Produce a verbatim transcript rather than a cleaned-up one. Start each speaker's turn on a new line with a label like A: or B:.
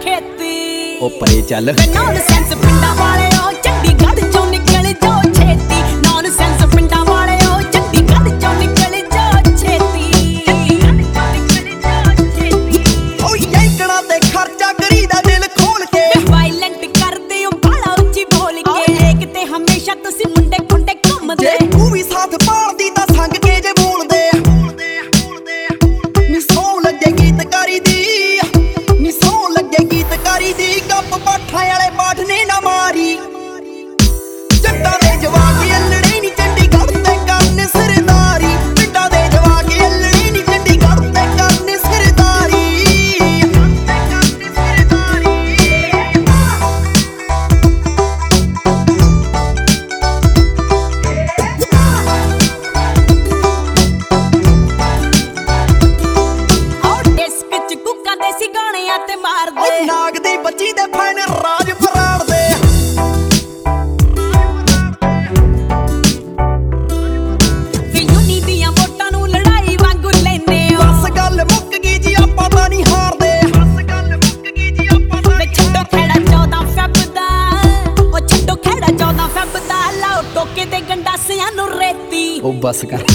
A: खेती
B: ओ परे चल
A: नॉनसेंस पिंडा वाले ओ चंडीगढ़ चों निकल जाओ छेती नॉनसेंस पिंडा वाले ओ चंडीगढ़ चों निकल जाओ छेती
C: ओ यंकड़ा ते खर्चा करीदा दिल खोल के
A: वायलेंट कर दे ओ बाला उच्ची बोल के एक ते हमेशा तुसी मुंडे खुंडे घुमदे
C: तू भी साथ पालदी तां संग के जे बोलदे नी सौ लगे गीतकारी दी नी सौ लगे गीतकारी दी गप पाठा वाले पाठ ने ना मारी जट्टा दे जवाक अल्लड़े नी चंडीगढ़ ते करने सरदारी पिंडा दे जवाक अल्लड़े नी चंडीगढ़ ते करने सरदारी
A: और डिस्क च कुक्का देसी गाने ते मार
C: ओ
A: दे
C: नाग दी बच्ची दे फैन राज फराड़ दे
A: यूनी दियां वोटां नूं लड़ाई वांगू लैने ओ
C: बस गल मुक गई जी आपां तां नहीं हारदे बस गल मुक गई जी आपां तां
A: वे छड्डो खेड़ा चौदां फैब दा ओ छड्डो खेड़ा चौदां फैब दा लाओ टोके ते गंडासियां नूं रेती
B: ओ बस कर